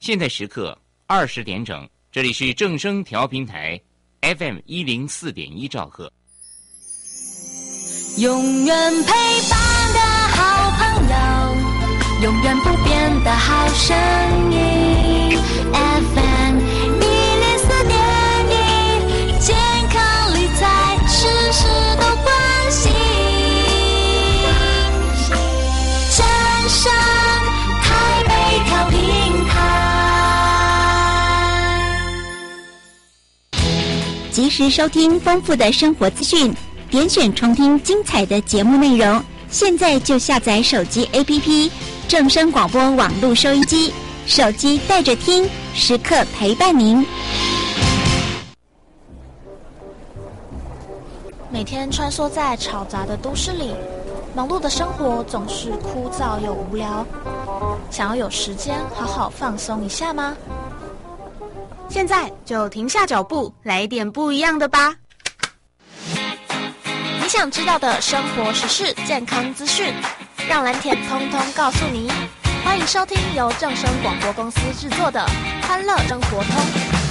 现在时刻20点整，这里是正声调频台 FM104.1兆赫。 永远陪伴的好朋友，永远不变的好声音 FM104.1，健康理财事事都关心，正声台北调频台， 及时收听丰富的生活资讯，点选重听精彩的节目内容，现在就下载手机 APP 正声广播网络收音机，手机带着听，时刻陪伴您。 每天穿梭在嘈杂的都市里，忙碌的生活总是枯燥又无聊。想要有时间好好放松一下吗？ 现在就停下脚步，来一点不一样的吧。 你想知道的生活时事、健康资讯，让蓝田通通告诉你。欢迎收听由正声广播公司制作的《欢乐生活通》。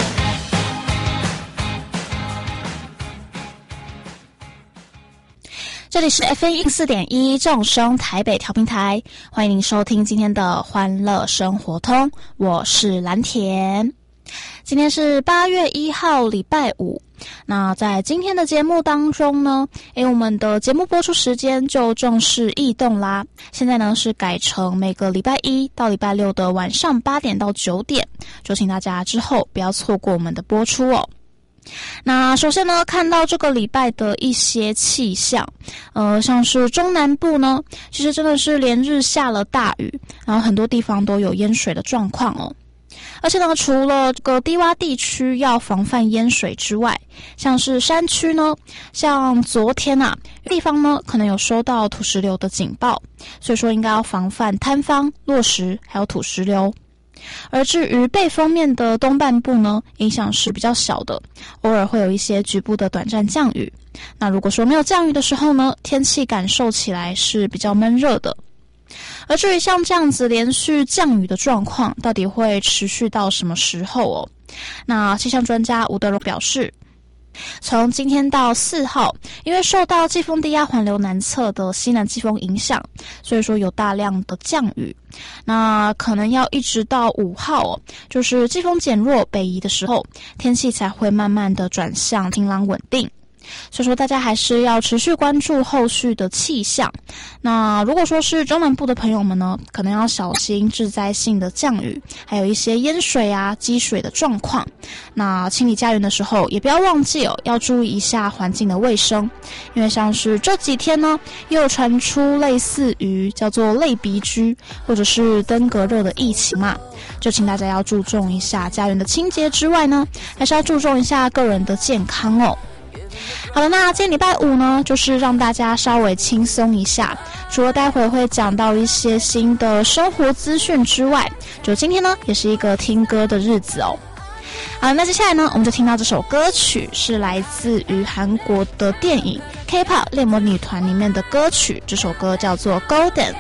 这里是 FM104.1 正声台北调频台，欢迎您收听今天的《欢乐生活通》，我是蓝田。今天是8月1号，礼拜五。那在今天的节目当中呢，我们的节目播出时间就正式异动啦。现在呢是改成每个礼拜一到礼拜六的晚上8点到9点，就请大家之后不要错过我们的播出哦。那首先呢，看到这个礼拜的一些气象，像是中南部呢，其实真的是连日下了大雨，然后很多地方都有淹水的状况哦。而且呢，除了这个低洼地区要防范淹水之外，像是山区呢，像昨天地方呢可能有收到土石流的警报，所以说应该要防范坍方、落石还有土石流。而至于背风面的东半部呢，影响是比较小的，偶尔会有一些局部的短暂降雨。那如果说没有降雨的时候呢，天气感受起来是比较闷热的。而至于像这样子连续降雨的状况，到底会持续到什么时候哦？那气象专家吴德荣表示，从今天到4号，因为受到季风低压环流南侧的西南季风影响，所以说有大量的降雨。那可能要一直到5号哦，就是季风减弱北移的时候，天气才会慢慢的转向晴朗稳定。所以说大家还是要持续关注后续的气象。那如果说是中南部的朋友们呢，可能要小心致灾性的降雨，还有一些淹水积水的状况。那清理家园的时候也不要忘记要注意一下环境的卫生，因为像是这几天呢，又传出类似于叫做类鼻疽或者是登革热的疫情嘛，就请大家要注重一下家园的清洁之外呢，还是要注重一下个人的健康哦。好了，那今天礼拜五呢，就是让大家稍微轻松一下，除了待会会讲到一些新的生活资讯之外，就今天呢也是一个听歌的日子哦。好，那接下来呢，我们就听到这首歌曲是来自于韩国的电影 K-pop 恋魔女团里面的歌曲，这首歌叫做 Golden。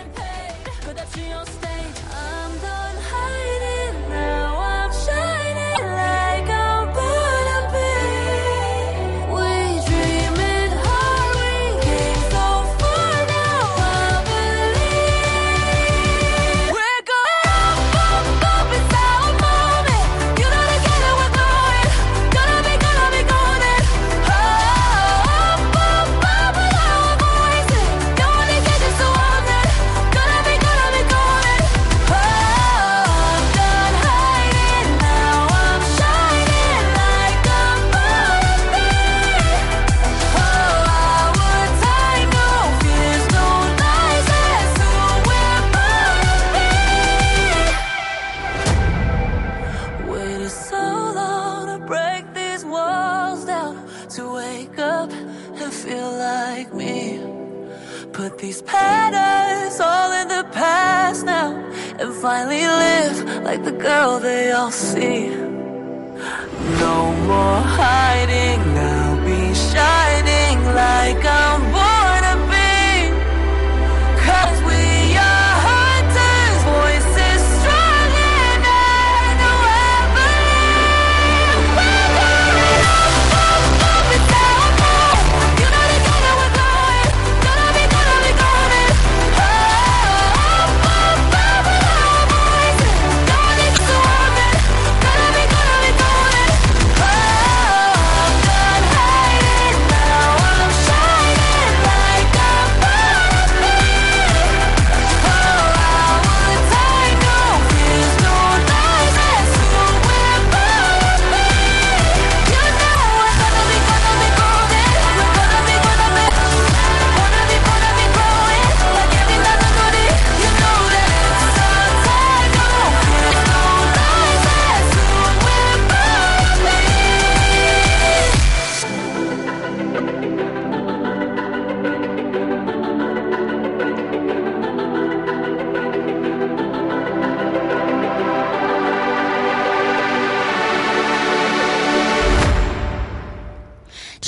Put these patterns all in the past now and finally live like the girl they all see. No more hiding, I'll be shining like I'm born to be. 'Cause we are hunters, voices strong enough.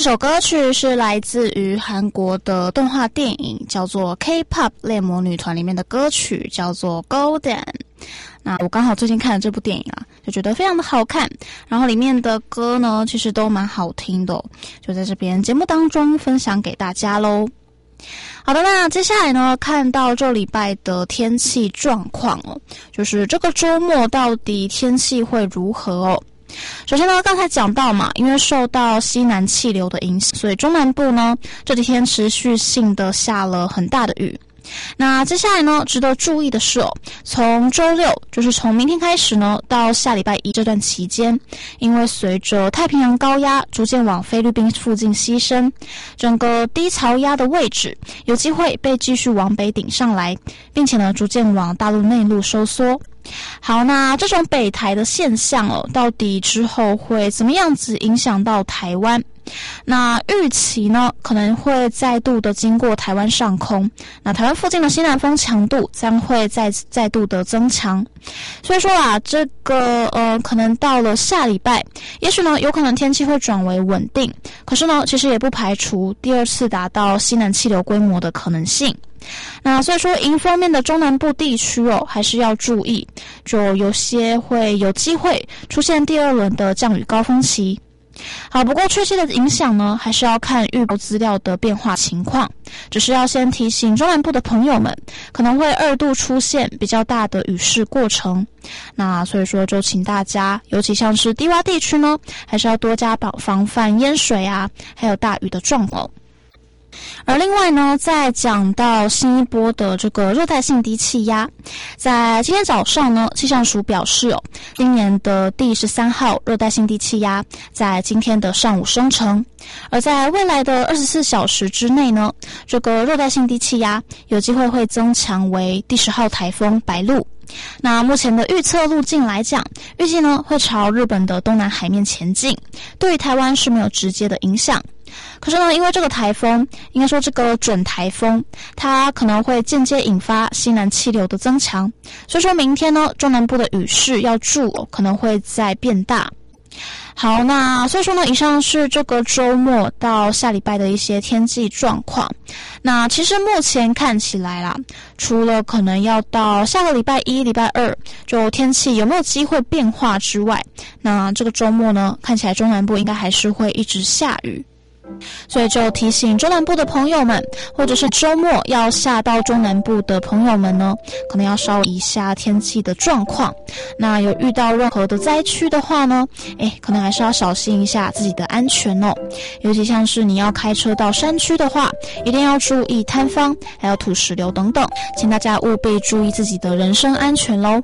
首歌曲是来自于韩国的动画电影，叫做 K-pop 恋魔女团里面的歌曲，叫做 Golden。那我刚好最近看了这部电影啊，就觉得非常的好看，然后里面的歌呢其实都蛮好听的就在这边节目当中分享给大家咯。好的，那接下来呢，看到这礼拜的天气状况就是这个周末到底天气会如何首先呢，刚才讲到嘛，因为受到西南气流的影响，所以中南部呢这几天持续性的下了很大的雨。那接下来呢，值得注意的是从周六，就是从明天开始呢，到下礼拜一这段期间，因为随着太平洋高压逐渐往菲律宾附近西伸，整个低槽压的位置有机会被继续往北顶上来，并且呢，逐渐往大陆内陆收缩。好，那这种北台的现象到底之后会怎么样子影响到台湾？那预期呢，可能会再度的经过台湾上空，那台湾附近的西南风强度将会再度的增强。所以说这个可能到了下礼拜，也许呢有可能天气会转为稳定，可是呢其实也不排除第二次达到西南气流规模的可能性。那所以说迎风面的中南部地区还是要注意，就有些会有机会出现第二轮的降雨高峰期。好，不过确切的影响呢，还是要看预报资料的变化情况。只是要先提醒中南部的朋友们，可能会2度出现比较大的雨势过程。那所以说，就请大家，尤其像是低洼地区呢，还是要多加防范淹水还有大雨的状况。而另外呢，在讲到新一波的这个热带性低气压，在今天早上呢，气象署表示今年的第13号热带性低气压在今天的上午生成，而在未来的24小时之内呢，这个热带性低气压有机会会增强为第10号台风白鹿。那目前的预测路径来讲，预计呢会朝日本的东南海面前进，对于台湾是没有直接的影响。可是呢，因为这个台风，应该说这个准台风，它可能会间接引发西南气流的增强，所以说明天呢，中南部的雨势要注可能会再变大。好，那所以说呢，以上是这个周末到下礼拜的一些天气状况。那其实目前看起来啦，除了可能要到下个礼拜一、礼拜二，就天气有没有机会变化之外，那这个周末呢，看起来中南部应该还是会一直下雨。所以就提醒中南部的朋友们，或者是周末要下到中南部的朋友们呢，可能要稍微一下天气的状况。那有遇到任何的灾区的话呢，可能还是要小心一下自己的安全尤其像是你要开车到山区的话，一定要注意塌方，还有土石流等等，请大家务必注意自己的人身安全咯。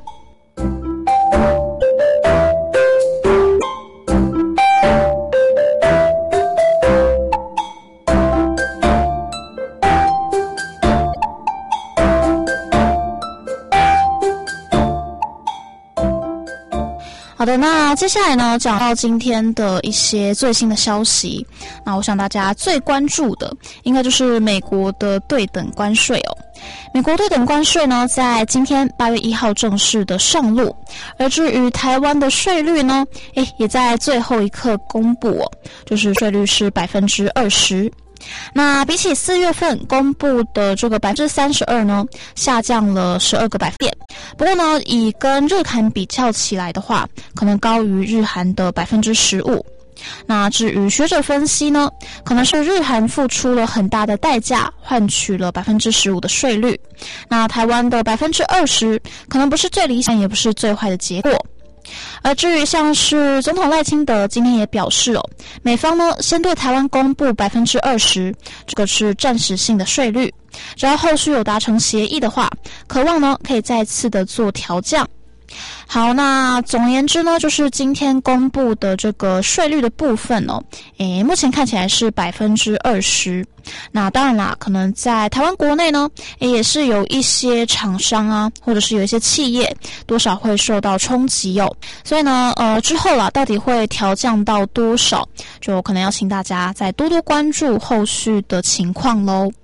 好的，那接下来呢，讲到今天的一些最新的消息。那我想大家最关注的，应该就是美国的对等关税美国对等关税呢，在今天8月1号正式的上路，而至于台湾的税率呢，也在最后一刻公布就是税率是 20%。那比起4月份公布的这个 32% 呢，下降了12个百分点。不过呢，以跟日韩比较起来的话，可能高于日韩的 15%。那至于学者分析呢，可能是日韩付出了很大的代价，换取了 15% 的税率。那台湾的 20%可能不是最理想，也不是最坏的结果。而至于像是总统赖清德今天也表示美方呢先对台湾公布 20%， 这个是暂时性的税率，只要后续有达成协议的话，渴望呢可以再次的做调降。好，那总而言之呢，就是今天公布的这个税率的部分目前看起来是 20%。那当然啦，可能在台湾国内呢，也是有一些厂商或者是有一些企业多少会受到冲击所以呢，之后啦，到底会调降到多少，就可能要请大家再多多关注后续的情况咯。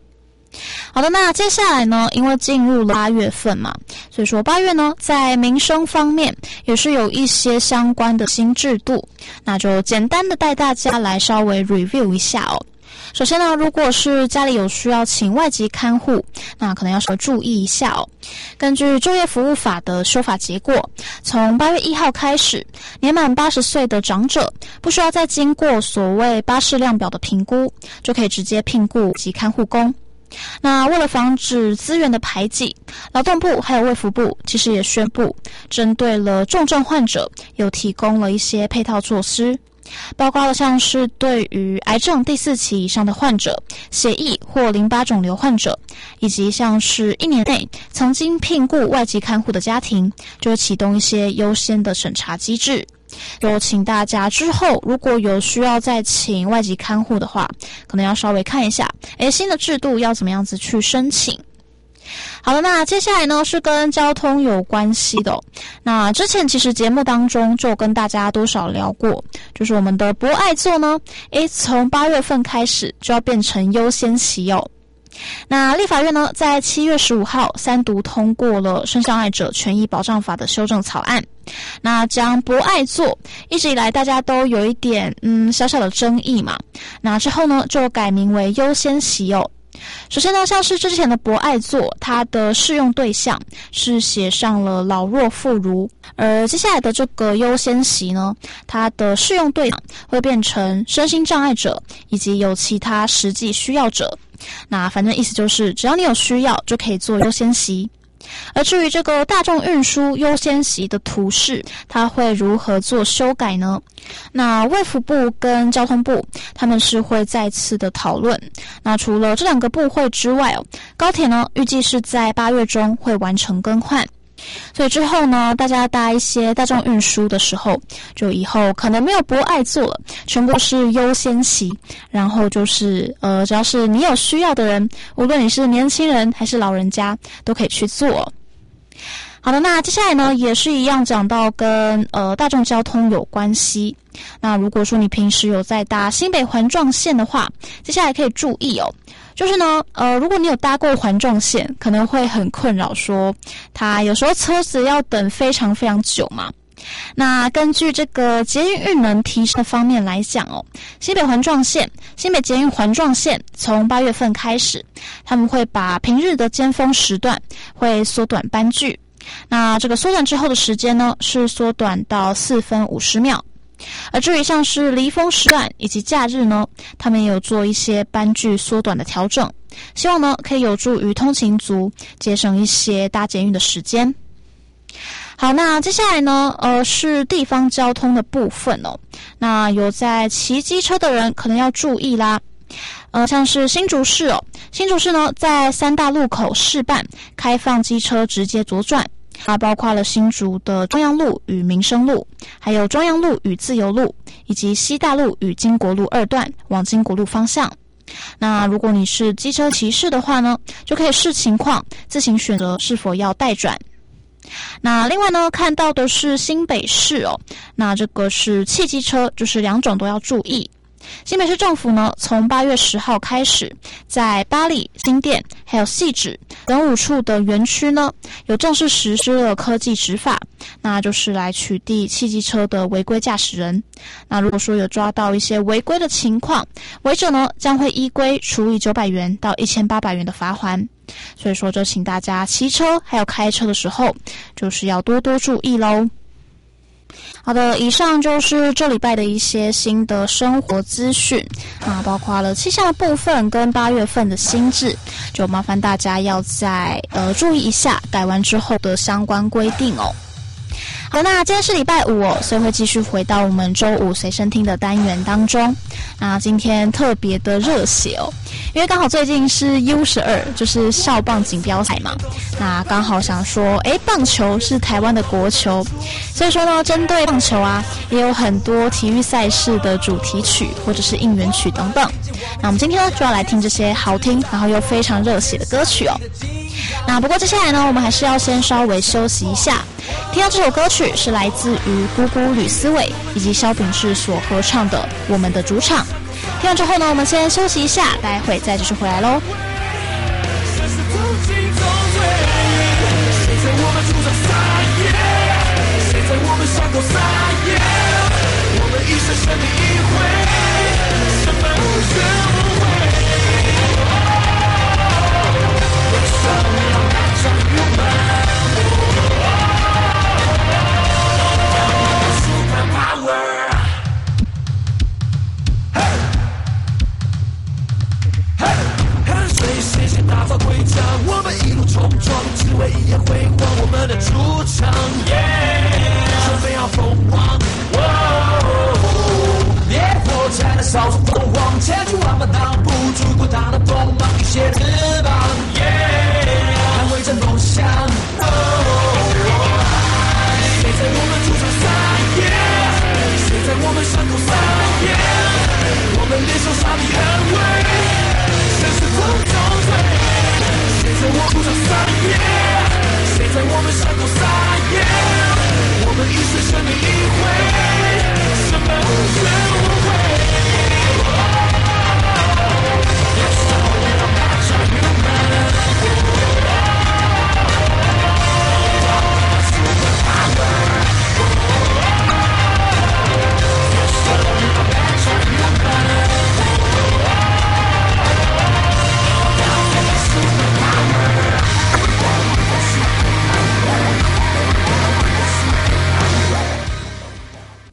好的，那接下来呢，因为进入了8月份嘛，所以说8月呢，在民生方面也是有一些相关的新制度，那就简单的带大家来稍微 review 一下哦。首先呢，如果是家里有需要请外籍看护，那可能要稍微注意一下哦。根据就业服务法的修法结果，从8月1号开始，年满80岁的长者不需要再经过所谓巴氏量表的评估，就可以直接聘雇及看护工。那为了防止资源的排挤，劳动部还有卫福部其实也宣布，针对了重症患者有提供了一些配套措施，包括了像是对于癌症第4期以上的患者、血液或淋巴肿瘤患者，以及像是1年内曾经聘雇外籍看护的家庭，就会启动一些优先的审查机制。就请大家之后如果有需要再请外籍看护的话，可能要稍微看一下新的制度要怎么样子去申请。好了，那接下来呢是跟交通有关系的那之前其实节目当中就跟大家多少聊过，就是我们的博爱座呢从8月份开始就要变成优先席哦。那立法院呢在7月15号3读通过了身障碍者权益保障法的修正草案，那将博爱座一直以来大家都有一点小小的争议嘛，那之后呢就改名为优先席哦。首先呢，像是之前的博爱座，它的适用对象是写上了老弱妇孺，而接下来的这个优先席呢，它的适用对象会变成身心障碍者以及有其他实际需要者。那反正意思就是只要你有需要就可以做优先席。而至于这个大众运输优先席的图示，它会如何做修改呢？那卫福部跟交通部他们是会再次的讨论。那除了这2个部会之外高铁呢预计是在8月中会完成更换。所以之后呢，大家搭一些大众运输的时候，就以后可能没有博爱座了，全部是优先席，然后就是只要是你有需要的人，无论你是年轻人还是老人家，都可以去做。好的，那接下来呢也是一样讲到跟大众交通有关系。那如果说你平时有在搭新北环状线的话，接下来可以注意就是呢如果你有搭过环状线，可能会很困扰说它有时候车子要等非常非常久嘛。那根据这个捷运运能提升的方面来讲新北环状线、新北捷运环状线从8月份开始，他们会把平日的尖峰时段会缩短班距。那这个缩短之后的时间呢，是缩短到4分50秒。而至于像是离峰时段以及假日呢，他们也有做一些班距缩短的调整，希望呢可以有助于通勤族节省一些搭捷运的时间。好，那接下来呢是地方交通的部分那有在骑机车的人可能要注意啦。像是新竹市新竹市呢在3大路口试办开放机车直接左转，它包括了新竹的中央路与民生路，还有中央路与自由路，以及西大路与经国路2段往经国路方向。那如果你是机车骑士的话呢，就可以视情况自行选择是否要带转。那另外呢，看到的是新北市那这个是汽机车，就是2种都要注意。新北市政府呢，从8月10号开始，在八里、新店还有汐止等5处的园区呢，有正式实施了科技执法，那就是来取缔汽机车的违规驾驶人。那如果说有抓到一些违规的情况，违者呢将会依规处以900元到1800元的罚锾。所以说，就请大家骑车还有开车的时候，就是要多多注意咯。好的，以上就是这礼拜的一些新的生活资讯包括了气象的部分跟8月份的新制，就麻烦大家要再注意一下改完之后的相关规定好，那今天是礼拜5所以会继续回到我们周五随身听的单元当中。那今天特别的热血因为刚好最近是 U12， 就是校棒锦标赛嘛。那刚好想说棒球是台湾的国球，所以说呢针对棒球也有很多体育赛事的主题曲或者是应援曲等等。那我们今天呢就要来听这些好听然后又非常热血的歌曲那不过接下来呢我们还是要先稍微休息一下。听到这首歌曲是来自于姑姑吕思伟以及萧秉治所合唱的《我们的主场》。听完之后呢，我们先休息一下，待会再继续回来咯。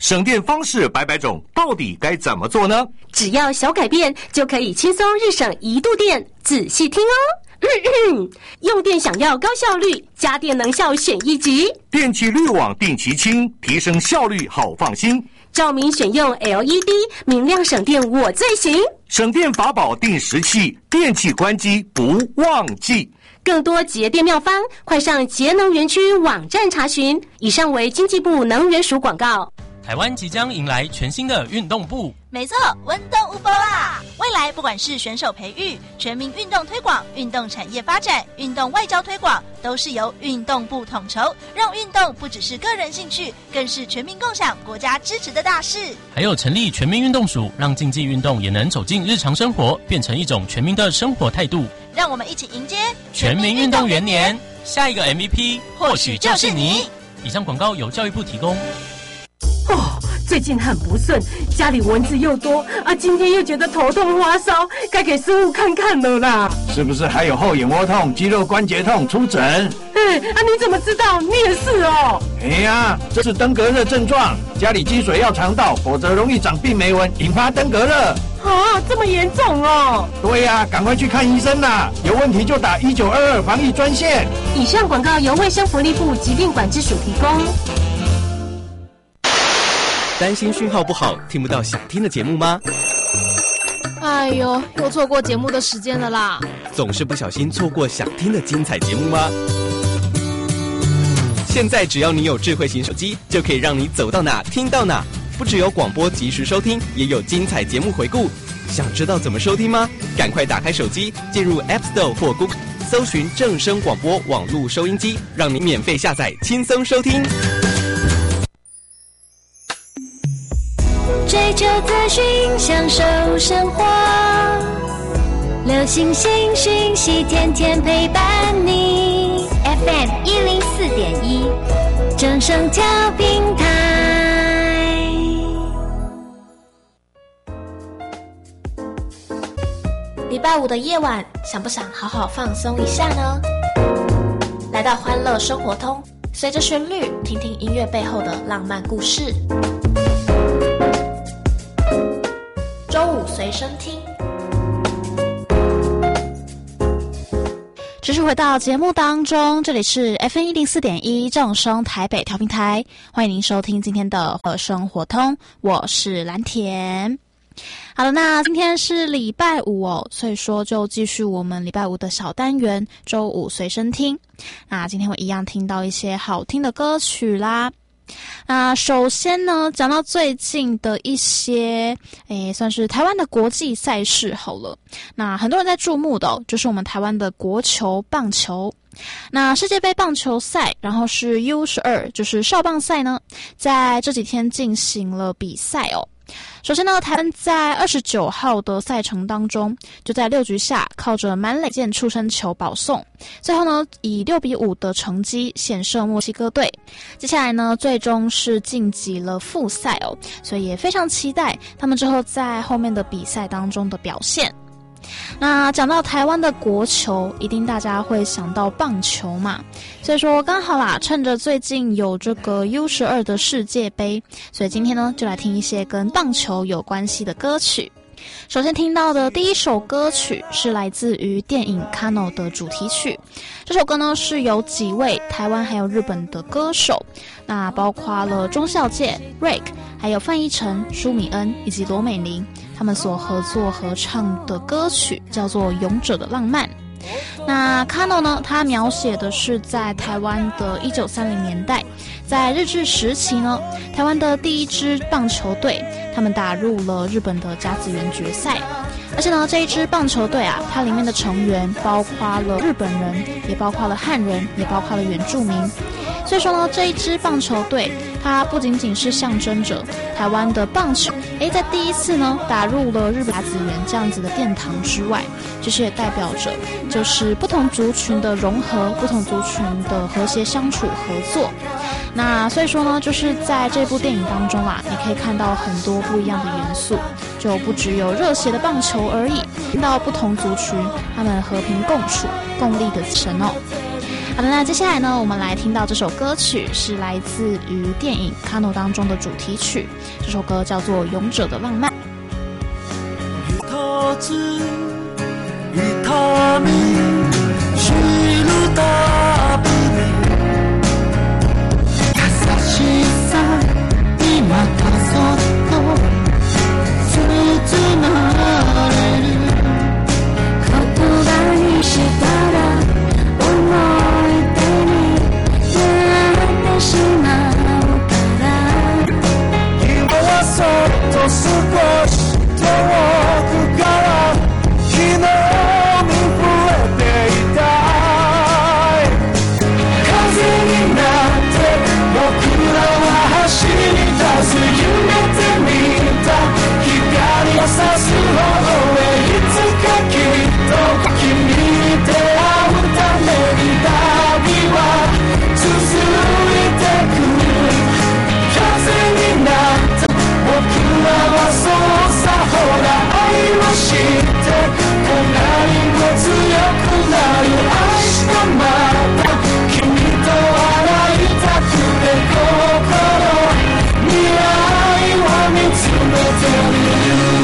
省电方式百百种，到底该怎么做呢？ 只要小改变，就可以轻松日省1度电。仔细听哦。用电想要高效率，家电能效选1级。 电器滤网定期清，提升效率好放心。 照明选用 LED， 明亮省电我最行。 省电法宝定时器，电器关机不忘记。 更多节电妙方，快上节能园区网站查询。以上为经济部能源署广告。 台湾即将迎来全新的运动部。 没错，温动无波啦！未来不管是选手培育、全民运动推广、运动产业发展、运动外交推广，都是由运动部统筹，让运动不只是个人兴趣，更是全民共享、国家支持的大事。 还有成立全民运动署，让竞技运动也能走进日常生活，变成一种全民的生活态度。 让我们一起迎接全民运动元年，下一个 MVP 或许就是你。以上广告由教育部提供。 最近很不顺，家里蚊子又多啊，今天又觉得头痛发烧，该给师傅看看了啦。 是不是还有后眼窝痛、肌肉关节痛？出诊。 你怎么知道？你也是哦。 这是登革热症状，家里积水要肠道，否则容易长病媒蚊，引发登革热。 这么严重哦？ 对呀，赶快去看医生啦！有问题就打1922防疫专线。 以上广告由卫生福利部疾病管制署提供。 担心讯号不好，听不到想听的节目吗？ 哎呦，又错过节目的时间了啦！ 总是不小心错过想听的精彩节目吗？现在只要你有智慧型手机，就可以让你走到哪听到哪。不只有广播及时收听，也有精彩节目回顾。想知道怎么收听吗？赶快打开手机，进入 App Store 或 Google， 搜寻正声广播网络收音机，让你免费下载，轻松收听。 追求资讯，享受生活，流行新讯息，天天陪伴你。FM 104.1，正声调频台。 礼拜五的夜晚，想不想好好放松一下呢？来到欢乐生活通，随着旋律，听听音乐背后的浪漫故事。周五随身听，继续回到节目当中，这里是 FM 104.1正声台北调频台，欢迎您收听今天的生活通，我是蓝田。好了，那今天是礼拜五哦，所以说就继续我们礼拜五的小单元周五随身听。那今天我一样听到一些好听的歌曲啦。那首先呢，讲到最近的一些算是台湾的国际赛事好了。那很多人在注目的就是我们台湾的国球棒球。那世界杯棒球赛，然后是 U12， 就是少棒赛呢，在这几天进行了比赛哦。首先呢，台湾在29号的赛程当中，就在6局下靠着满垒箭触身球保送，最后呢以6-5的成绩险胜墨西哥队。接下来呢，最终是晋级了复赛哦，所以也非常期待他们之后在后面的比赛当中的表现。那讲到台湾的国球，一定大家会想到棒球嘛，所以说刚好啦，趁着最近有这个 U12 的世界杯，所以今天呢就来听一些跟棒球有关系的歌曲。首先听到的第一首歌曲是来自于电影 Kano 的主题曲，这首歌呢是由几位台湾还有日本的歌手，那包括了钟孝介、Rake， 还有范逸臣、舒米恩以及罗美玲，他们所合作合唱的歌曲叫做《勇者的浪漫》。那 Kano 呢，他描写的是在台湾的1930年代，在日治时期呢，台湾的第一支棒球队，他们打入了日本的甲子园决赛。而且呢，这一支棒球队啊，它里面的成员包括了日本人，也包括了汉人，也包括了原住民。所以说呢，这一支棒球队，它不仅仅是象征着台湾的棒球，在第一次呢打入了日本甲子园这样子的殿堂之外，其实也代表着就是不同族群的融合，不同族群的和谐相处合作。那所以说呢，就是在这部电影当中啊，你可以看到很多不一样的元素，就不只有热血的棒球而已，看到不同族群他们和平共处、共力的神哦。 好的，那接下来呢，我们来听到这首歌曲是来自于电影《卡诺》当中的主題曲，这首歌叫做《勇者的浪漫》。 一つ痛み知るたびに優しさにまたそっと包まれる言葉にしたら思い出になってしまうから今はそっと少し遠くから昨日に触れていたい風になって僕らは走り出す夢で見た光を差す方へいつかきっと君に出会うために旅は続いてく風になって僕らはそうさほら愛を知って隣も強くなる明日また君と会いたくて心未来を見つめてる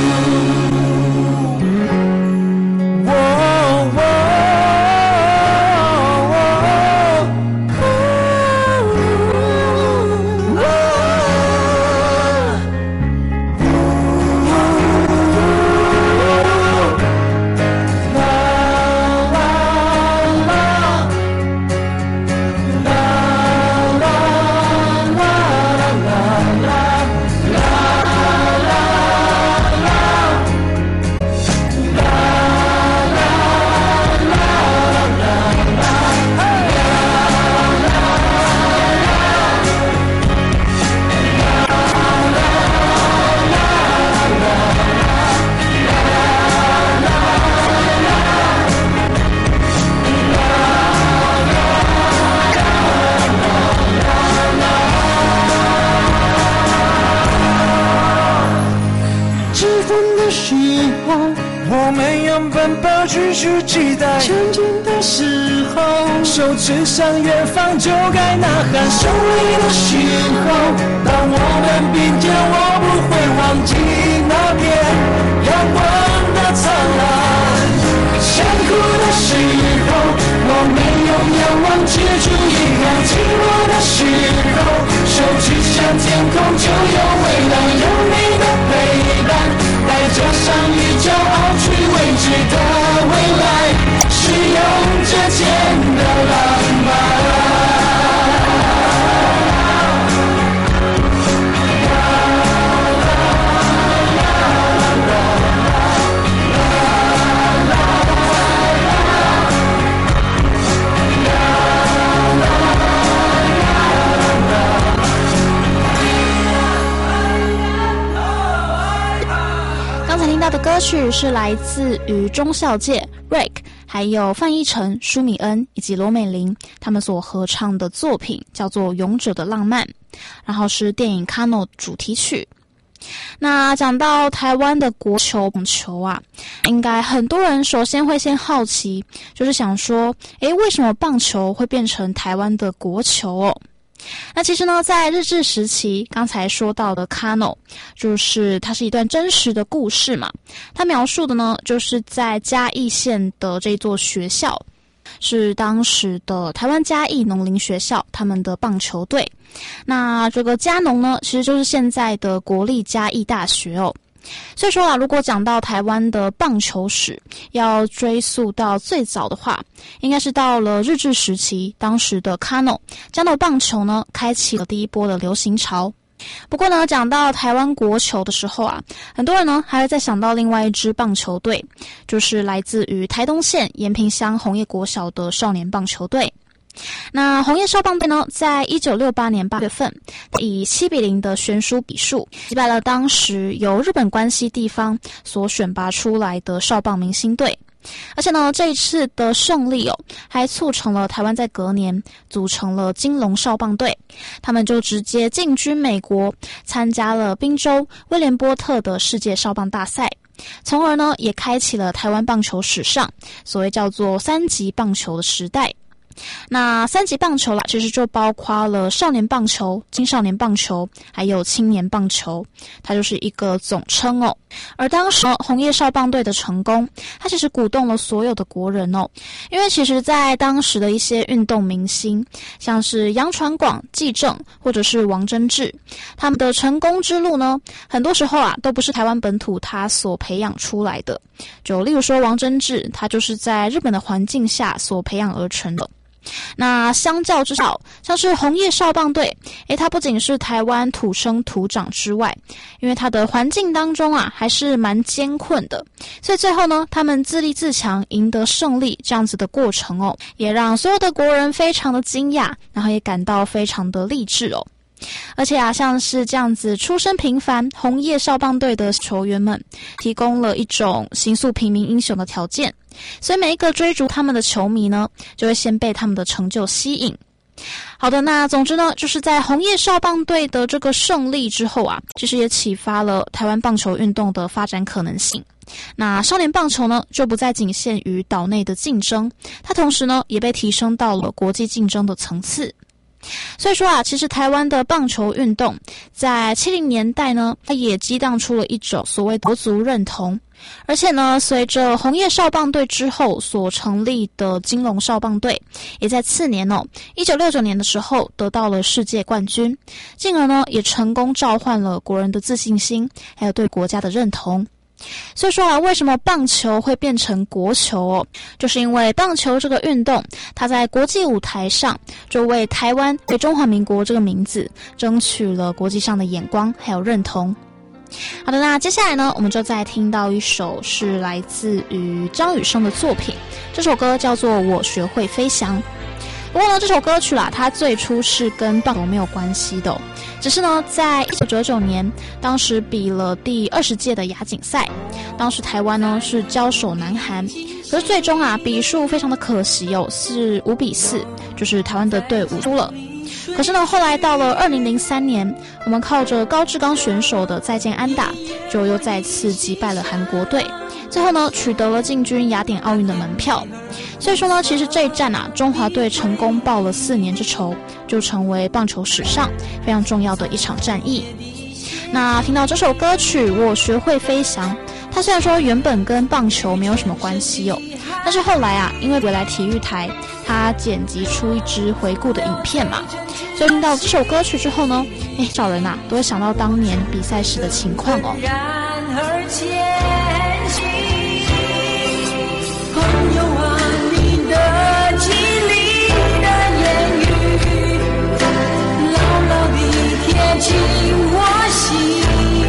我们用奔跑继续期待前进的时候，手指向远方就该呐喊胜利的信号。当我们并肩，我不会忘记那片阳光的灿烂。辛苦的时候，我们用仰望接住遗憾；寂寞的时候，手指向天空就有未来，有你的陪伴。带着伤与骄傲去未知的未来，是勇者间的浪漫。 的歌曲是来自于钟孝介 Rick 还有范逸臣、舒米恩以及罗美玲他们所合唱的作品叫做《勇者的浪漫》，然后是电影《卡诺》主题曲。那讲到台湾的国球棒球啊，应该很多人首先会先好奇，就是想说为什么棒球会变成台湾的国球哦？那其实呢，在日治时期，刚才说到的卡诺，就是它是一段真实的故事嘛。它描述的呢，就是在嘉义县的这座学校，是当时的台湾嘉义农林学校他们的棒球队。那这个嘉农呢，其实就是现在的国立嘉义大学哦。所以说啊，如果讲到台湾的棒球史，要追溯到最早的话，应该是到了日治时期，当时的嘉农棒球呢，开启了第一波的流行潮。不过呢，讲到台湾国球的时候啊，很多人呢还会再想到另外一支棒球队，就是来自于台东县延平乡红叶国小的少年棒球队。那红叶少棒队呢，在1968年8月份以7-0的悬殊比数击败了当时由日本关西地方所选拔出来的少棒明星队。而且呢，这一次的胜利还促成了台湾在隔年组成了金龙少棒队，他们就直接进军美国，参加了宾州威廉波特的世界少棒大赛，从而呢也开启了台湾棒球史上所谓叫做3级棒球的时代。 那3级棒球啦，其实就包括了少年棒球、青少年棒球，还有青年棒球，它就是一个总称哦。而当时红叶少棒队的成功，它其实鼓动了所有的国人哦，因为其实在当时的一些运动明星，像是杨传广、纪政或者是王贞治，他们的成功之路呢，很多时候啊都不是台湾本土他所培养出来的。就例如说王贞治，他就是在日本的环境下所培养而成的。那相较之下，像是红叶少棒队，它不仅是台湾土生土长之外，因为它的环境当中啊还是蛮艰困的，所以最后呢，他们自立自强，赢得胜利这样子的过程哦，也让所有的国人非常的惊讶，然后也感到非常的励志哦。而且啊，像是这样子出身平凡红叶少棒队的球员们，提供了一种形塑平民英雄的条件，所以每一个追逐他们的球迷呢，就会先被他们的成就吸引。好的，那总之呢，就是在红叶少棒队的这个胜利之后啊，其实也启发了台湾棒球运动的发展可能性。那少年棒球呢，就不再仅限于岛内的竞争，它同时呢，也被提升到了国际竞争的层次。所以说啊，其实台湾的棒球运动在70年代呢，它也激荡出了一种所谓国族认同。而且呢，随着红叶少棒队之后所成立的金龙少棒队，也在次年1969年的时候得到了世界冠军，进而呢，也成功召唤了国人的自信心，还有对国家的认同。所以说啊，为什么棒球会变成国球哦？就是因为棒球这个运动，它在国际舞台上就为台湾、为中华民国这个名字争取了国际上的眼光还有认同。好的，那接下来呢，我们就再听到一首是来自于张雨生的作品，这首歌叫做《我学会飞翔》。不过呢，这首歌曲啦，它最初是跟棒球没有关系的只是呢，在1999年，当时比了第20届的亚锦赛，当时台湾呢是交手南韩，可是最终啊比数非常的可惜哦，是5-4，就是台湾的队伍输了。可是呢，后来到了2003年，我们靠着高志刚选手的再见安打，就又再次击败了韩国队，最后呢取得了进军雅典奥运的门票。所以说呢，其实这一战啊，中华队成功报了4年之仇，就成为棒球史上非常重要的一场战役。那听到这首歌曲《我学会飞翔》，它虽然说原本跟棒球没有什么关系哦，但是后来啊，因为未来体育台它剪辑出一支回顾的影片嘛，所以听到这首歌曲之后呢，找人啊都会想到当年比赛时的情况哦。 然而前行，朋友啊，你的激励的言语，牢牢地贴近我心。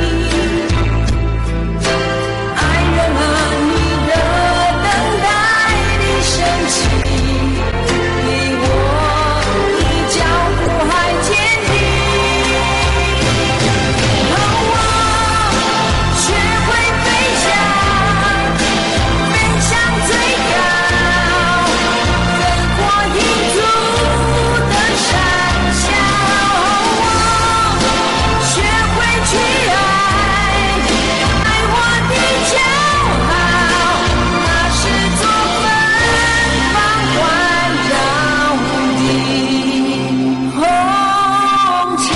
爱人啊，你的等待的深情，比我的脚步还坚定。我学会飞翔，飞向最高，飞过一族的山小。我学会去爱，爱我的骄傲，那是做芬芳环绕的红墙。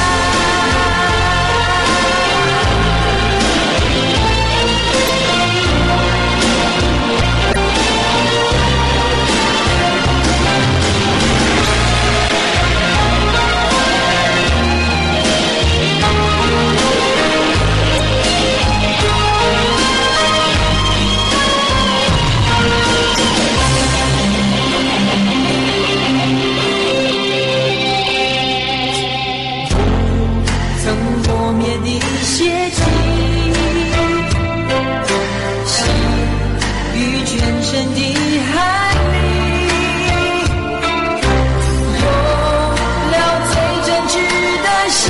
曾磨灭的血迹，洗于全身的汗淋，有了最真挚的希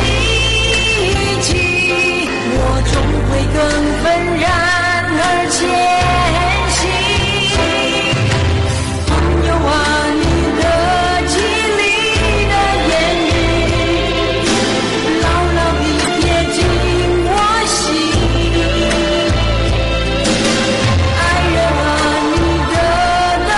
冀，我终会更愤然而前行。朋友啊，你的激励的言语，牢牢地贴近我心。爱人啊，你的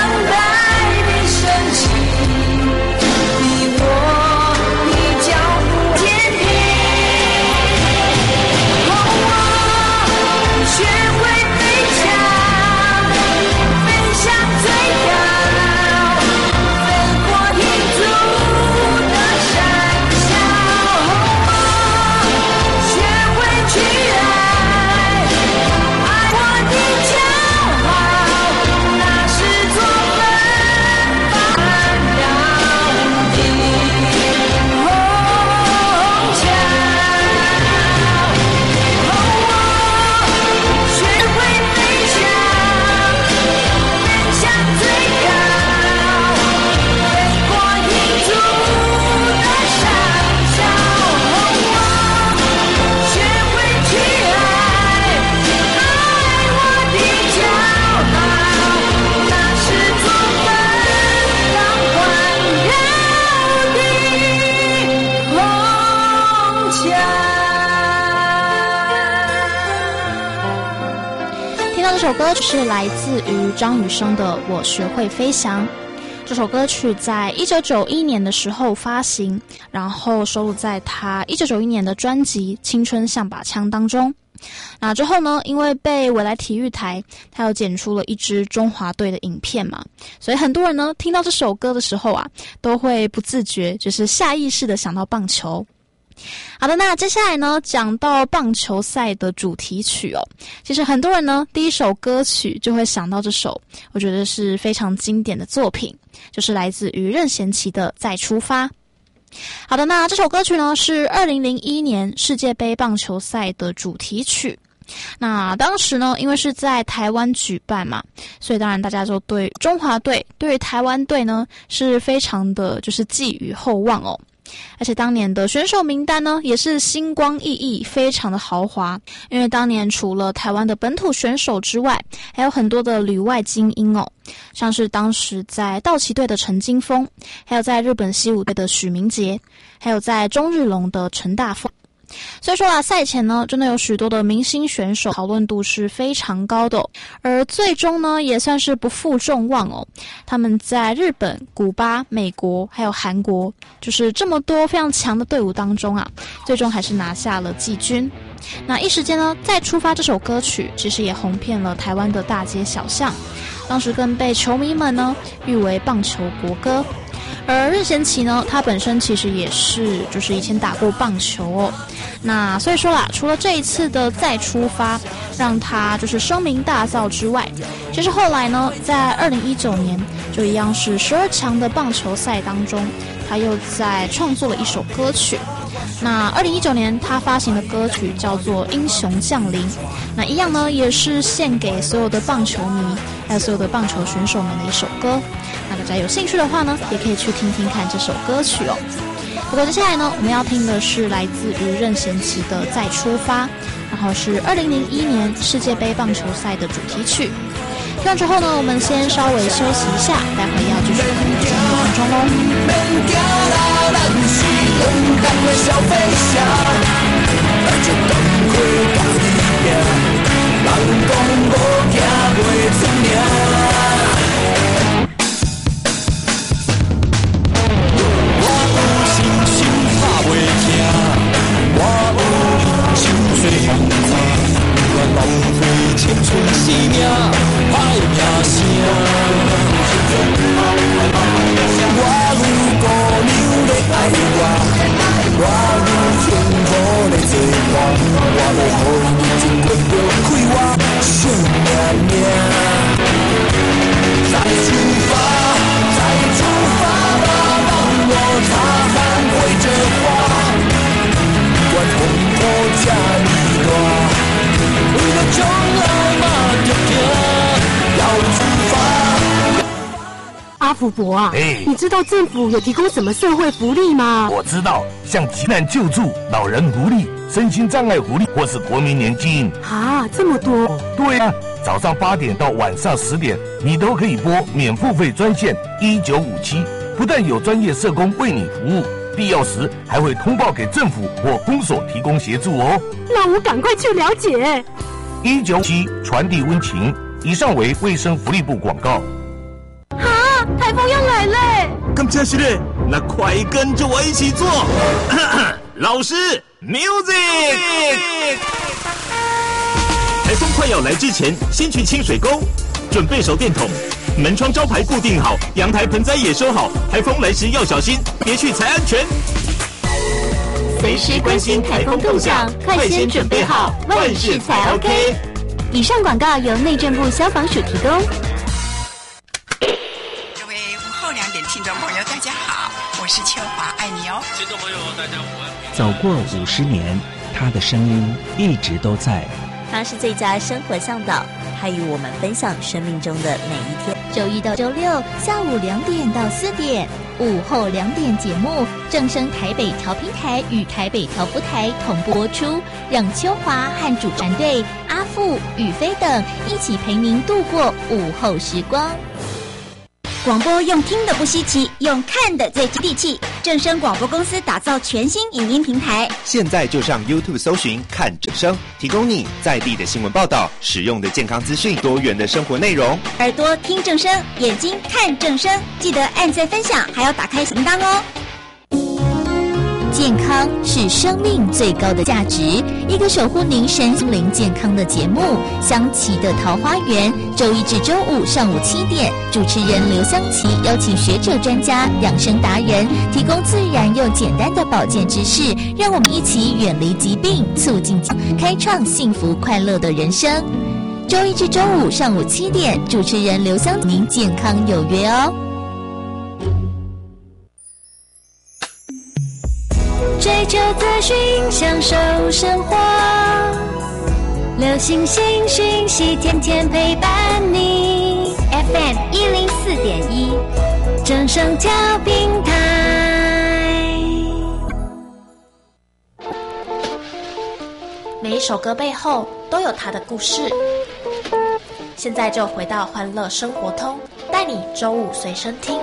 这首歌曲是来自于张雨生的《我学会飞翔》。这首歌曲在1991年的时候发行，然后收录在他1991年的专辑《青春像把枪》当中。那之后呢，因为被未来体育台他又剪出了一支中华队的影片嘛，所以很多人呢听到这首歌的时候啊，都会不自觉就是下意识的想到棒球。好的，那接下来呢，讲到棒球赛的主题曲哦，其实很多人呢第一首歌曲就会想到这首，我觉得是非常经典的作品，就是来自于任贤齐的《再出发》。好的，那这首歌曲呢是2001年世界杯棒球赛的主题曲。那当时呢，因为是在台湾举办嘛，所以当然大家就对中华队、对台湾队呢是非常的就是寄予厚望哦。而且当年的选手名单呢，也是星光熠熠，非常的豪华。因为当年除了台湾的本土选手之外，还有很多的旅外精英哦，像是当时在道奇队的陈金锋，还有在日本西武队的许明杰，还有在中日龙的陈大凤。所以说啊，赛前呢，真的有许多的明星选手，讨论度是非常高的哦。而最终呢，也算是不负众望哦。他们在日本、古巴、美国还有韩国，就是这么多非常强的队伍当中啊，最终还是拿下了季军。那一时间呢，再出发这首歌曲，其实也红遍了台湾的大街小巷，当时更被球迷们呢誉为棒球国歌。而任贤齐呢，他本身其实也是就是以前打过棒球哦。那所以说啦，除了这一次的再出发让他就是声名大噪之外，其实后来呢，在2019年就一样是12强的棒球赛当中，他又在创作了一首歌曲。那2019年他发行的歌曲叫做《英雄降临》，那一样呢也是献给所有的棒球迷还有所有的棒球选手们的一首歌。那大家有兴趣的话呢，也可以去听听看这首歌曲哦。不过接下来呢，我们要听的是来自于任贤齐的《再出发》，然后是2001年世界杯棒球赛的主题曲。听完之后呢，我们先稍微休息一下，待会要继续回到节目当中青春生命，歹名声。我如姑娘在爱我，我如幸福在坐我，我要予你一拳就开我性命。再出发，再出发吧，让我擦汗为这花，管风波这么大。为了将来嘛，就要出发。 阿福伯啊，你知道政府有提供什么社会福利吗？ 我知道，像急难救助、老人福利、身心障碍福利，或是国民年金。 啊，这么多？ 对啊，早上8点到晚上10点，你都可以拨免付费专线1957，不但有专业社工为你服务，必要时还会通报给政府或公所提供协助哦。 那我赶快去了解。 197传递温情。以上为卫生福利部广告。 啊，台风要来嘞！ 咁真是嘞，那快跟着我一起做。老师 ，music。台风快要来之前，先去清水沟，准备手电筒，门窗招牌固定好，阳台盆栽也收好。台风来时要小心，别去才安全。 随时关心台风动向，快先准备好，万事才 OK。以上广告由内政部消防署提供。 各位午后2点听众朋友，大家好，我是秋华，爱你哦。 听众朋友，大家午安。 走过50年，他的声音一直都在。 他是最佳生活向导，他与我们分享生命中的每一天。 周一到周六下午2点到4点，午后2点节目正声台北调频台与台北调布台同步播出，让秋华和主团队阿富、宇飞等一起陪您度过午后时光。 广播用听的不稀奇，用看的最接地气。正声广播公司打造全新影音平台， 现在就上 YouTube 搜寻看正声，提供你在地的新闻报道、实用的健康资讯、多元的生活内容。 耳朵听正声，眼睛看正声，记得按赞分享，还要打开小铃铛哦。 健康是生命最高的价值，一个守护您身心灵健康的节目《香琪的桃花源》，周一至周五上午7点，主持人刘香琪邀请学者专家、养生达人，提供自然又简单的保健知识，让我们一起远离疾病，促进开创幸福快乐的人生。周一至周五上午7点，主持人刘香琪，您健康有约哦。 追求资讯，享受生活，流行新讯息，天天陪伴你。FM 104.1，正声调频台。 每一首歌背后都有它的故事。现在就回到欢乐生活通，带你周五随身听。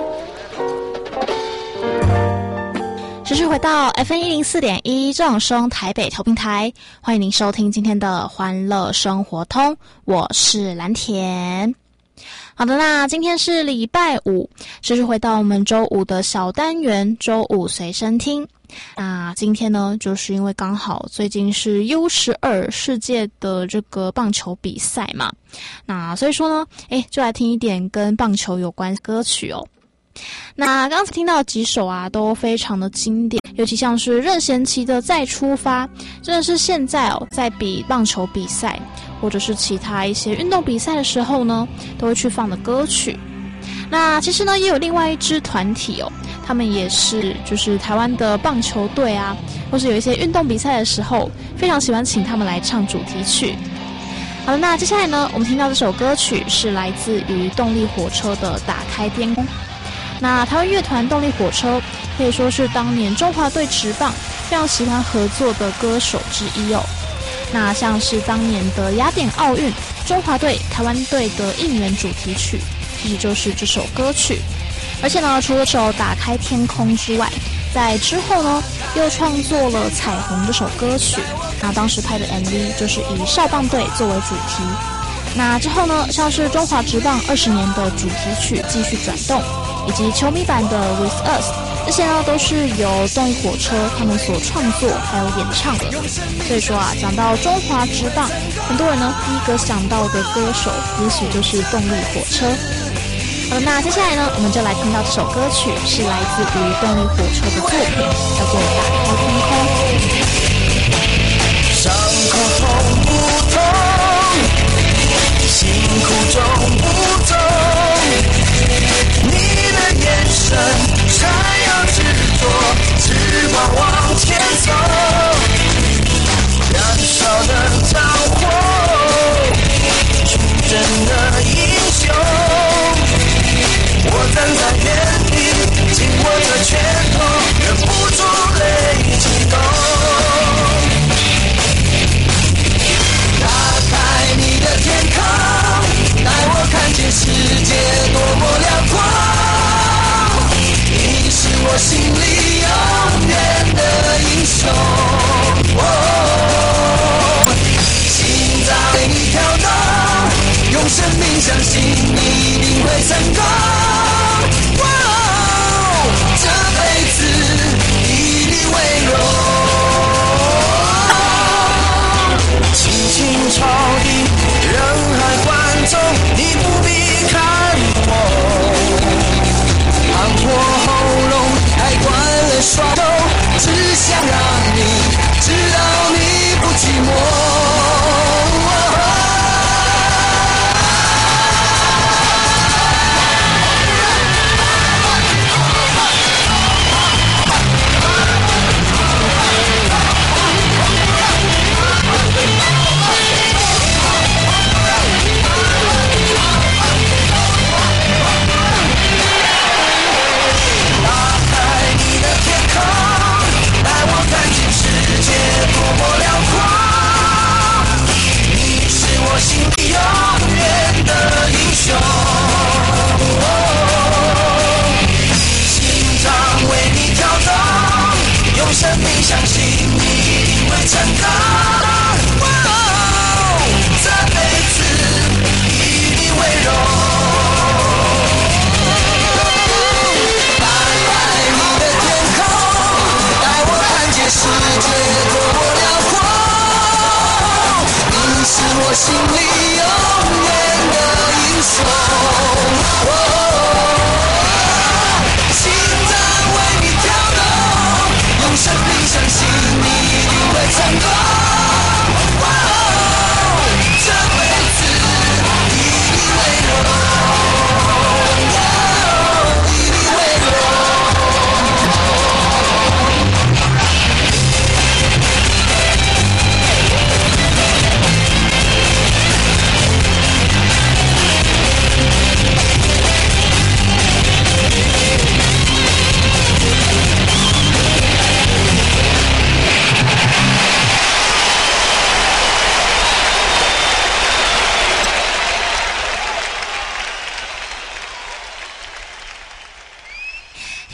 持续回到 FM 104.1正声台北调频台，欢迎您收听今天的欢乐生活通，我是蓝田。好的，那今天是礼拜五，持续回到我们周五的小单元周五随身听。那今天呢，就是因为刚好最近是 U12 世界的这个棒球比赛嘛，那所以说呢，就来听一点跟棒球有关的歌曲哦。那刚才听到几首啊，都非常的经典，尤其像是任贤齐的《再出发》，真的是现在在比棒球比赛或者是其他一些运动比赛的时候呢，都会去放的歌曲。那其实呢，也有另外一支团体他们也是就是台湾的棒球队啊，或是有一些运动比赛的时候，非常喜欢请他们来唱主题曲。好的，那接下来呢，我们听到这首歌曲是来自于动力火车的《打开天空》。那台湾乐团动力火车可以说是当年中华队职棒非常喜欢合作的歌手之一那像是当年的雅典奥运，中华队台湾队的应援主题曲，其实就是这首歌曲。而且呢，除了这首《打开天空》之外，在之后呢，又创作了《彩虹》这首歌曲。那当时拍的 MV 就是以少棒队作为主题。那之后呢，像是中华职棒20年的主题曲《继续转动》，以及球迷版的 With Us， 这些呢都是由动力火车他们所创作还有演唱的。所以说啊，讲到中华职棒，很多人呢第一个想到的歌手也许就是动力火车。好，那接下来呢，我们就来听到这首歌曲，是来自于动力火车的作品，叫做《打开天空》。 伤口痛不痛？辛苦重不重？你的眼神闪耀执着，只管往前走。燃烧的战火，出征的英雄。我站在原地，紧握着拳头，忍不住泪激动。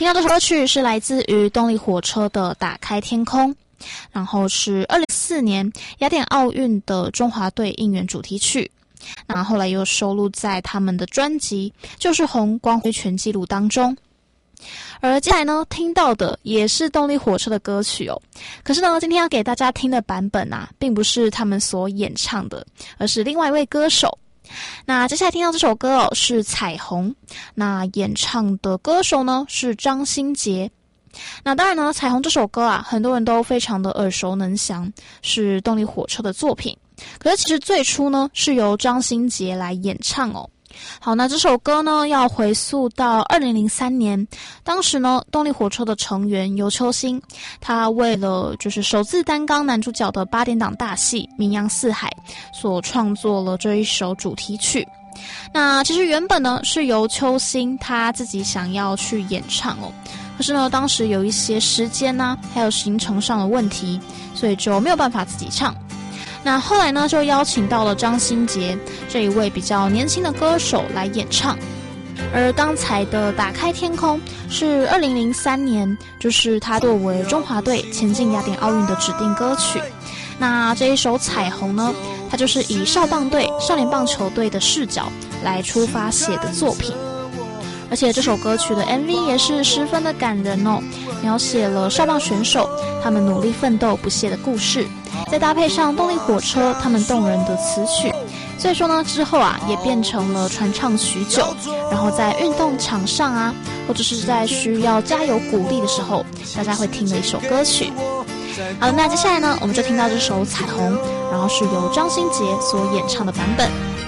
到这首歌曲是来自于动力火车的《打开天空》，然后是2004年雅典奥运的中华队应援主题曲。那后来又收录在他们的专辑《就是红光辉全纪录》当中。而接下来呢，听到的也是动力火车的歌曲哦。可是呢，今天要给大家听的版本啊，并不是他们所演唱的，而是另外一位歌手。那接下来听到这首歌哦，是《彩虹》。那演唱的歌手呢是张新杰。那当然呢，《彩虹》这首歌啊，很多人都非常的耳熟能详，是动力火车的作品。可是其实最初呢，是由张新杰来演唱哦。好，那这首歌呢，要回溯到2003年，当时呢，动力火车的成员尤秋兴，他为了就是首次担纲男主角的8点档大戏《名扬四海》，所创作了这一首主题曲。那其实原本呢，是由秋兴他自己想要去演唱哦，可是呢，当时有一些时间啊，还有行程上的问题，所以就没有办法自己唱。那后来呢，就邀请到了张新杰这一位比较年轻的歌手来演唱。而刚才的《打开天空》是2003年，就是他作为中华队前进雅典奥运的指定歌曲。那这一首《彩虹》呢，它就是以少年棒球队的视角来出发写的作品。而且这首歌曲的 MV 也是十分的感人哦，描写了少棒选手他们努力奋斗不懈的故事，再搭配上动力火车他们动人的词曲，所以说呢，之后啊也变成了传唱许久，然后在运动场上啊，或者是在需要加油鼓励的时候，大家会听的一首歌曲。好，那接下来呢，我们就听到这首《彩虹》，然后是由张新杰所演唱的版本。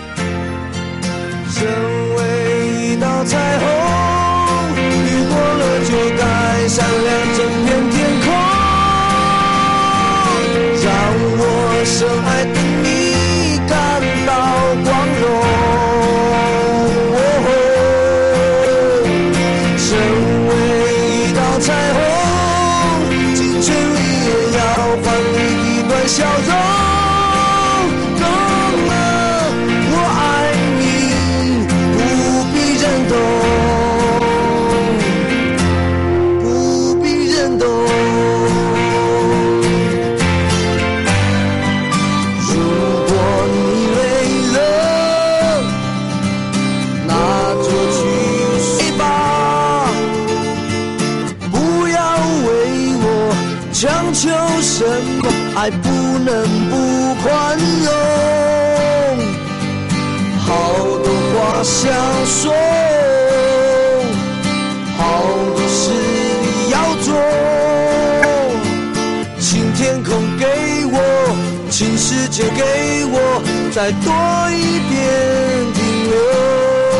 成为一道彩虹，雨过了就该闪亮整片天空，让我深爱的你感到光荣。成为一道彩虹，尽全力也要换你一段笑容。求什么爱不能不宽容，好多话想说，好多事要做，请天空给我，请世界给我，再多一点停留。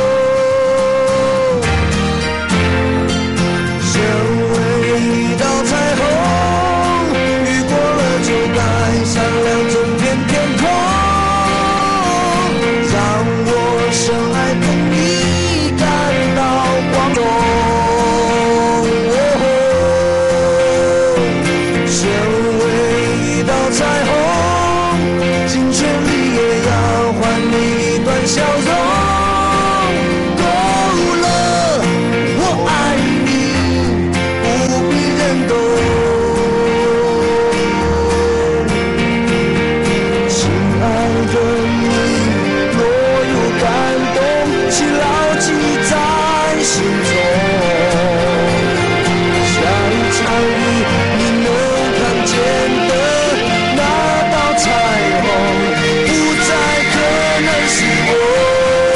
成为一道彩虹，闪亮整片天空，让我深爱的你感到光荣。成为一道彩虹，尽全力也要换你一段笑容。够了，我爱你，不必认懂。心中像一场雨，你能看见的那道彩虹，不再可能是我。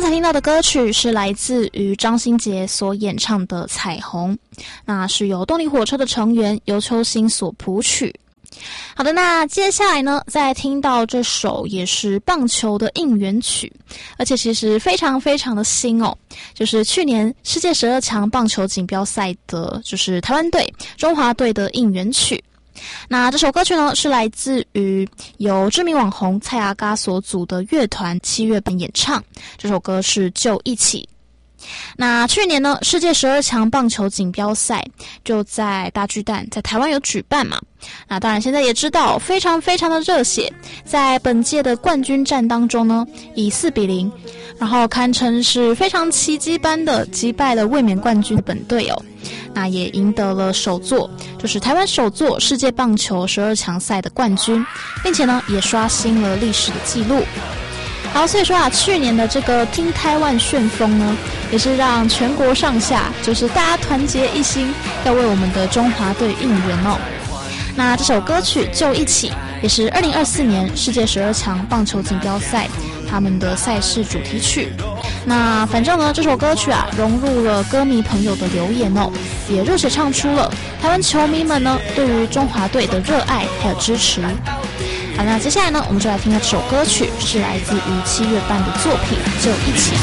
才听到的歌曲是来自于张新杰所演唱的《彩虹》，那是由动力火车的成员尤秋兴所谱曲。好的，那接下来呢，再听到这首也是棒球的应援曲，而且其实非常非常的新哦，就是去年世界12强棒球锦标赛的，就是台湾队、中华队的应援曲。那这首歌曲呢，是来自于由知名网红蔡阿嘎所组的乐团7月半演唱，这首歌是《就一起》。那去年呢，世界12强棒球锦标赛就在大巨蛋在台湾有举办嘛，那当然现在也知道非常非常的热血，在本届的冠军战当中呢，以4-0，然后堪称是非常奇迹般的击败了卫冕冠军本队哦，那也赢得了首座，就是台湾首座世界棒球12强赛的冠军，并且呢也刷新了历史的记录。好，所以说啊，去年的这个听台湾旋风呢，也是让全国上下就是大家团结一心，要为我们的中华队应援哦。那这首歌曲就一起，也是2024年世界12强棒球锦标赛他们的赛事主题曲。那反正呢，这首歌曲啊，融入了歌迷朋友的留言哦，也热血唱出了台湾球迷们呢对于中华队的热爱还有支持。好，那接下来呢，我们就来听到这首歌曲，是来自于7月半的作品《就一起》。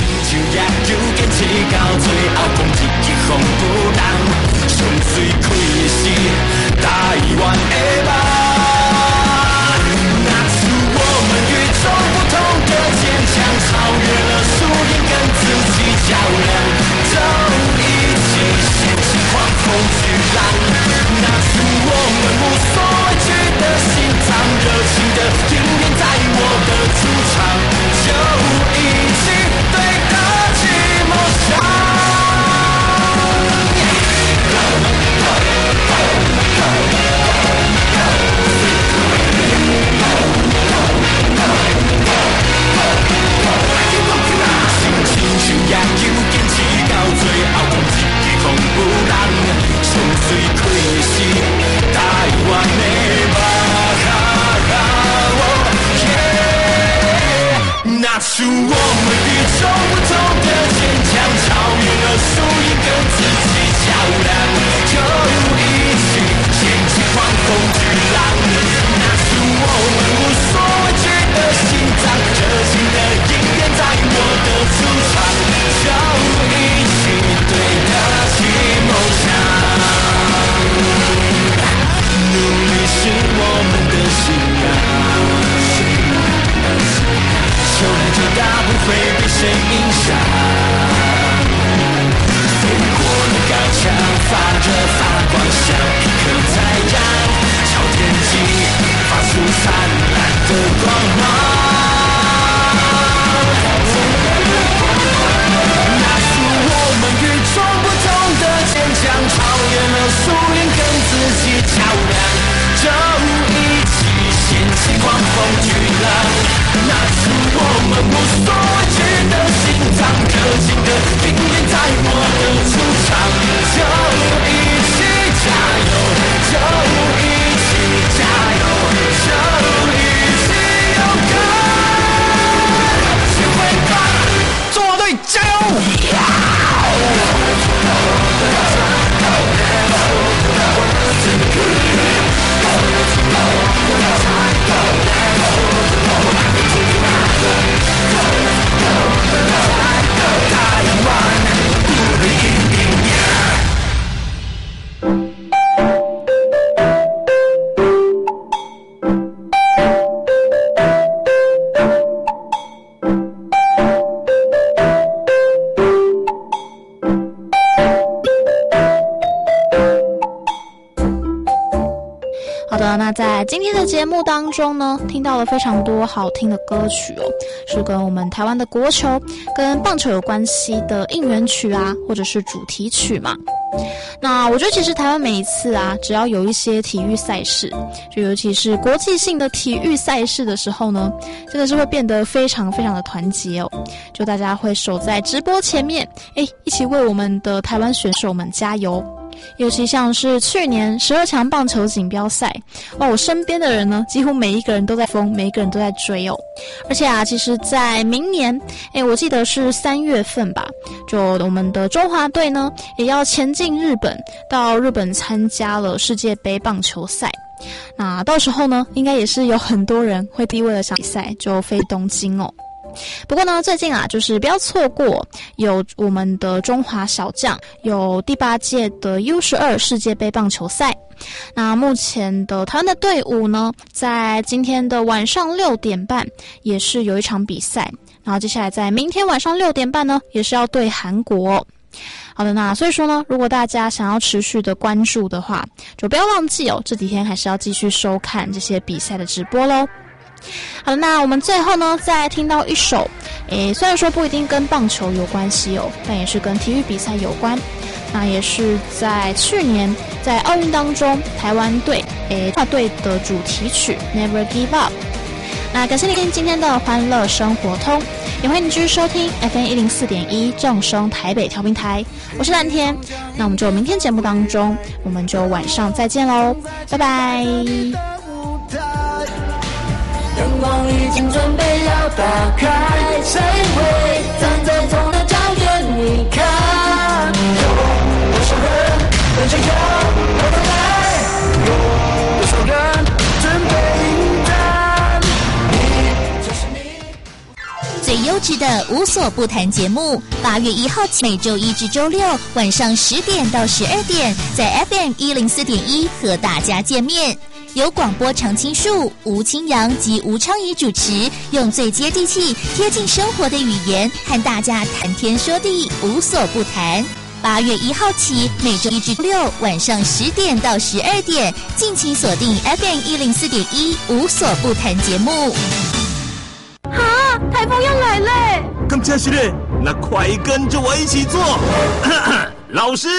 拿出我们与众不同的坚强，超越了输赢，跟自己较量，就一起掀起狂风巨浪。拿出我们无所畏惧的心脏，热情的音乐在我的主场，就一起对得起梦想。努力是我们的信仰，球力最大不会被谁影响，飞过了高墙，发热发光，像一颗太阳，朝天际发出灿烂的光芒。拿出我们与众不同的坚强，超越了输赢，跟自己较量，就一起掀起狂风巨浪。拿出我们无所畏惧的心脏，热情的音乐在我的主场，就一起加油，就一起加油，就一起勇敢，去挥棒，中华队加油！ 那在今天的节目当中呢，听到了非常多好听的歌曲哦，是跟我们台湾的国球跟棒球有关系的应援曲啊，或者是主题曲嘛。那我觉得其实台湾每一次啊，只要有一些体育赛事，就尤其是国际性的体育赛事的时候呢，真的是会变得非常非常的团结哦，就大家会守在直播前面，一起为我们的台湾选手们加油。 尤其像是去年12强棒球锦标赛，哇，我身边的人呢，几乎每一个人都在疯，每一个人都在追哦。而且啊，其实在明年，我记得是3月份吧，就我们的中华队呢，也要前进日本，到日本参加了世界杯棒球赛。那到时候呢，应该也是有很多人会为了想比赛就飞东京哦。不过呢，最近啊，就是不要错过有我们的中华小将，有第8届的 U12 世界杯棒球赛。那目前的台湾的队伍呢，在今天的晚上6点半也是有一场比赛，然后接下来在明天晚上6点半呢，也是要对韩国。好的，那所以说呢，如果大家想要持续的关注的话，就不要忘记哦，这几天还是要继续收看这些比赛的直播咯。好的，那我们最后呢，再听到一首，虽然说不一定跟棒球有关系哦，但也是跟体育比赛有关。那也是在去年在奥运当中，台湾队跨队的主题曲《Never Give Up》。那感谢你听今天的欢乐生活通，也欢迎你继续收听 FM 104.1正声台北调频台，我是蓝田。那我们就明天节目当中，我们就晚上再见喽，拜拜。 阳光已经准备要打开，谁会站在同的焦点？你看，有多少人跟着要我的来？有多少人准备迎战？你就是你。 最优质的无所不谈节目，8月1号起，每周1至周6晚上10点到12点，在 FM 104.1和大家见面。由广播常青树、吴清扬及吴昌仪主持，用最接地气、贴近生活的语言，和大家谈天说地，无所不谈。8月1号起，每周1至6晚上10点到12点，敬请锁定 FM 104.1无所不谈节目。 哈，台风要来嘞！ 更加是嘞，那快跟着我一起做。老师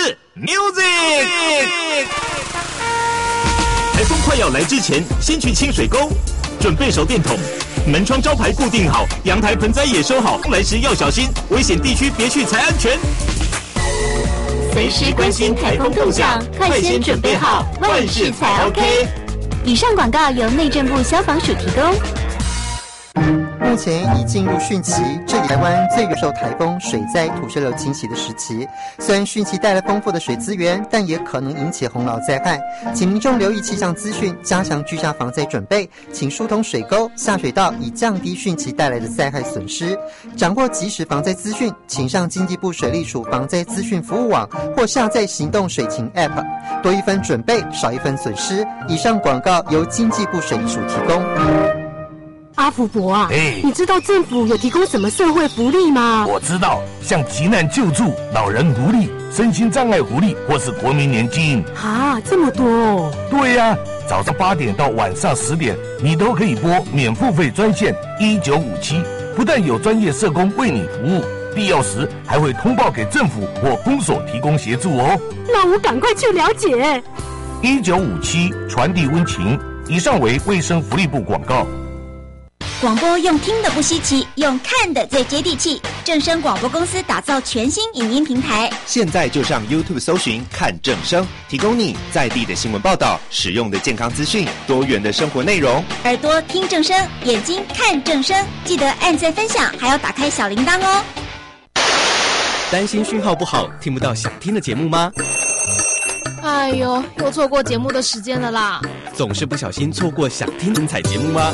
，music。台风快要来之前，先去清水沟，准备手电筒，门窗招牌固定好，阳台盆栽也收好。来时要小心，危险地区别去才安全。 随时关心台风动向，快先准备好，万事才 OK。以上广告由内政部消防署提供。 目前已进入汛期，这里台湾最容易受台风、水灾、土石流侵袭的时期。虽然汛期带来丰富的水资源，但也可能引起洪涝灾害，请民众留意气象资讯，加强居家防灾准备，请疏通水沟、下水道，以降低汛期带来的灾害损失。掌握即时防灾资讯，请上经济部水利署防灾资讯服务网或下载行动水情 App， 多一分准备，少一分损失。以上广告由经济部水利署提供。 阿福伯啊，你知道政府有提供什么社会福利吗？ 我知道，像急难救助、老人福利、身心障碍福利，或是国民年金。 啊，这么多哦！ 对呀，早上8点到晚上10点，你都可以拨免付费专线1957，不但有专业社工为你服务，必要时还会通报给政府或公所提供协助哦。 那我赶快去了解。 1957传递温情。以上为卫生福利部广告。 广播用听的不稀奇，用看的最接地气。正声广播公司打造全新影音平台， 现在就上 YouTube 搜寻看正声，提供你在地的新闻报道、实用的健康资讯、多元的生活内容。 耳朵听正声，眼睛看正声，记得按赞分享，还要打开小铃铛哦。 担心讯号不好，听不到想听的节目吗？ 哎呦，又错过节目的时间了啦！ 总是不小心错过想听精彩节目吗？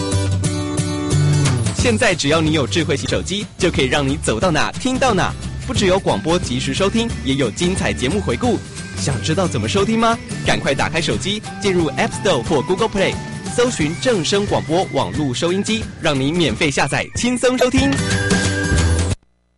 现在只要你有智慧型手机，就可以让你走到哪听到哪。不只有广播及时收听，也有精彩节目回顾。想知道怎么收听吗？赶快打开手机，进入 App Store 或 Google Play， 搜寻正声广播网络收音机，让你免费下载，轻松收听。